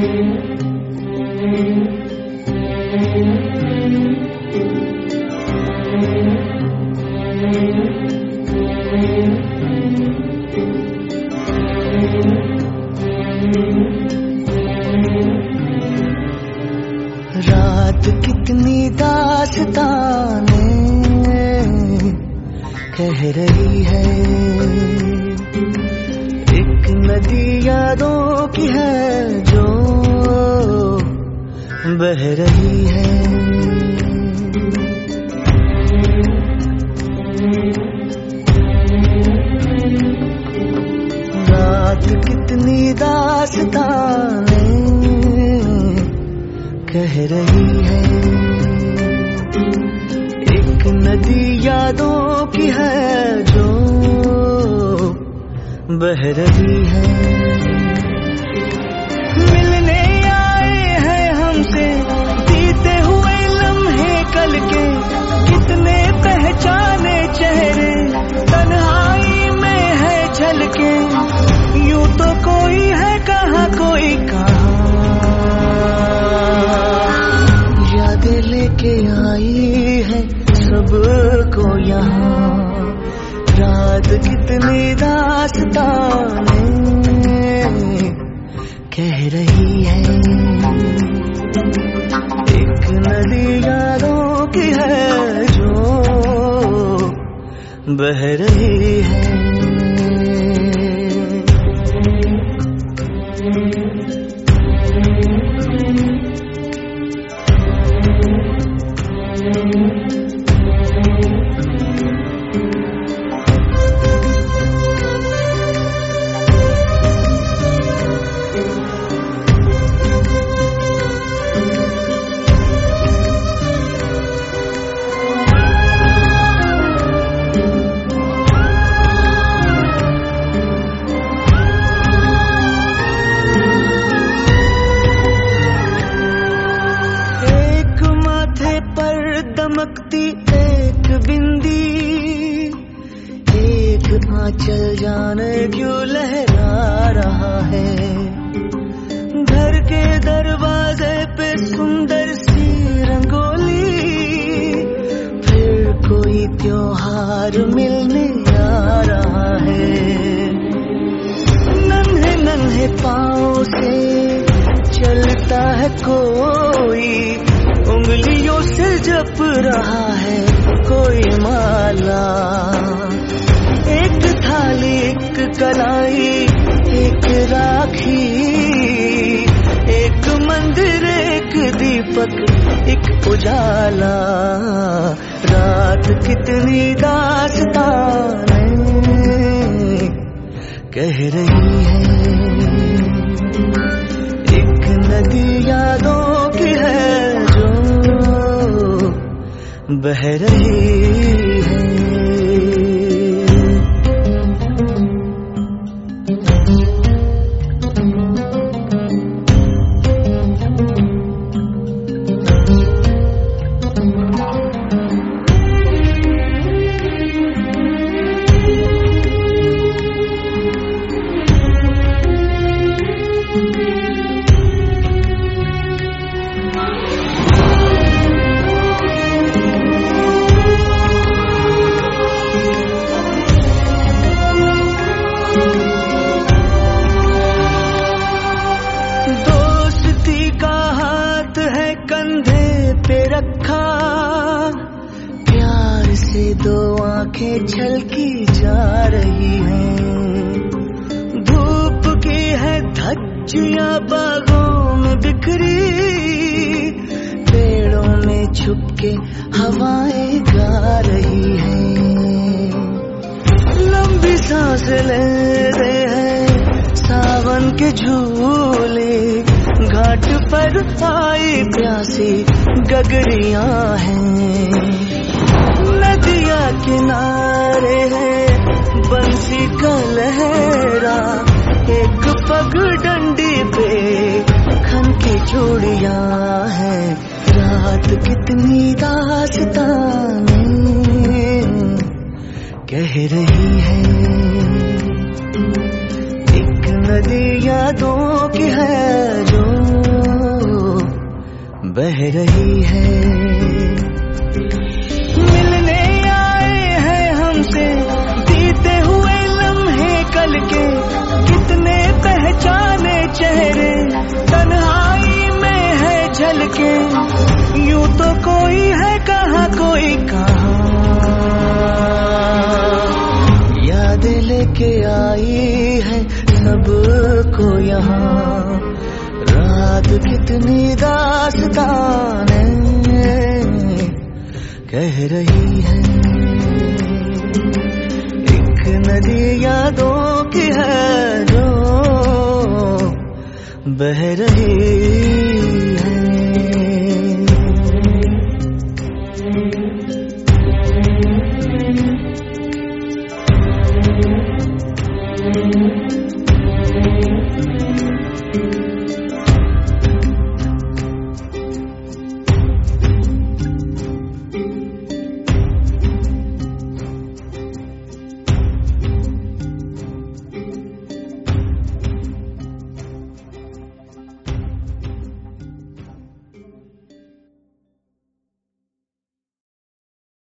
रात कितनी दास्ताने कह रही है, एक नदी यादों की है जो बह रही है। रात कितनी दास्ताने कह रही है, एक नदी यादों की है जो बह रही है। मिलने आए हैं हमसे बीते हुए लम्हे कल के, कितने पहचाने चेहरे तन्हाई में है झलके। यूं तो कोई है कहाँ कोई कहाँ, यादें लेके आई है सबको यहाँ। रात कितनी दास्ताने कह रही है, एक नदी यादों की है जो बह रही है। दमकती एक बिंदी, एक आंचल जाने क्यों लहरा रहा है। घर के दरवाजे पे सुंदर सी रंगोली, फिर कोई त्योहार मिलने आ रहा है। नन्हे नन्हे पाँव से चलता है कोई, उंगलियों से जप रहा है कोई माला। एक थाली एक कलाई एक राखी, एक मंदिर एक दीपक एक उजाला। रात कितनी दास्ताने कह रही है, एक नदी यादों की है जो बह रही है। दोस्ती का हाथ है कंधे पे रखा, प्यार से दो आंखें छलकी जा रही हैं। धूप की है धज्जियां बागों में बिखरी, पेड़ों में छुपके हवाएं गा रही हैं। लंबी सांस लेते हैं सावन के झूले, घाट पर आई प्यासी गगरियां हैं। नदिया किनारे है बंसी का लहरा, एक पग डंडी पे खन की चूड़ियां हैं। रात कितनी दास्ताने कह रही है, एक नदी यादों की है जो बह रही है। मिलने आए हैं हमसे बीते हुए लम्हे कल के, कितने पहचाने चेहरे तन्हाई में है झलके। यूं तो कोई है कहाँ कोई कहाँ, यादें लेके आई है सबको यहाँ। रात कितनी दास्तानें कह रही है, एक नदी यादों की है जो बह रही है।